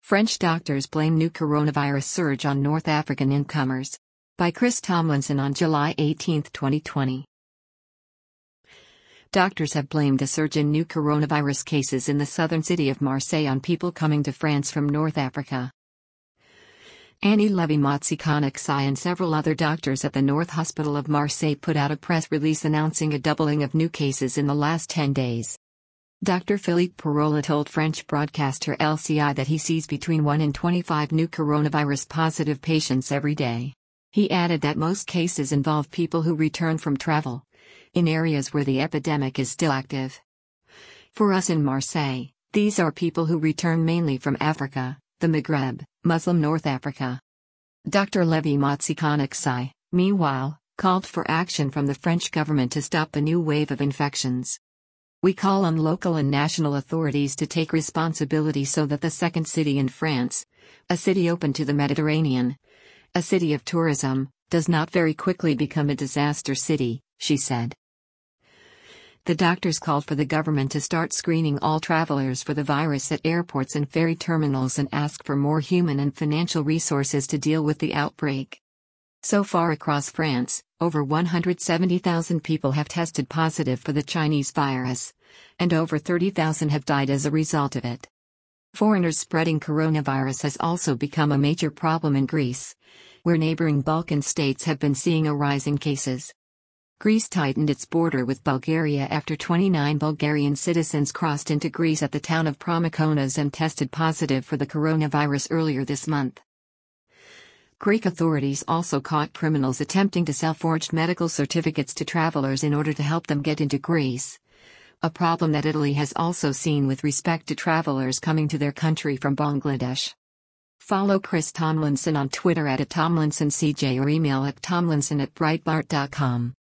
French doctors blame new coronavirus surge on North African incomers. By Chris Tomlinson on July 18, 2020. Doctors have blamed a surge in new coronavirus cases in the southern city of Marseille on people coming to France from North Africa. Annie Levy-Matsikonek-Sai and several other doctors at the North Hospital of Marseille put out a press release announcing a doubling of new cases in the last 10 days. Dr. Philippe Parola told French broadcaster LCI that he sees between 1 and 25 new coronavirus-positive patients every day. He added that most cases involve people who return from travel, in areas where the epidemic is still active. For us in Marseille, these are people who return mainly from Africa, the Maghreb, Muslim North Africa. Dr. Levy-Matsikonek-Sai, meanwhile, called for action from the French government to stop the new wave of infections. We call on local and national authorities to take responsibility so that the second city in France, a city open to the Mediterranean, a city of tourism, does not very quickly become a disaster city, she said. The doctors called for the government to start screening all travelers for the virus at airports and ferry terminals and asked for more human and financial resources to deal with the outbreak. So far across France, over 170,000 people have tested positive for the Chinese virus, and over 30,000 have died as a result of it. Foreigners spreading coronavirus has also become a major problem in Greece, where neighboring Balkan states have been seeing a rise in cases. Greece tightened its border with Bulgaria after 29 Bulgarian citizens crossed into Greece at the town of Promykonas and tested positive for the coronavirus earlier this month. Greek authorities also caught criminals attempting to sell forged medical certificates to travelers in order to help them get into Greece, a problem that Italy has also seen with respect to travelers coming to their country from Bangladesh. Follow Chris Tomlinson on Twitter @TomlinsonCJ or email at tomlinson@breitbart.com.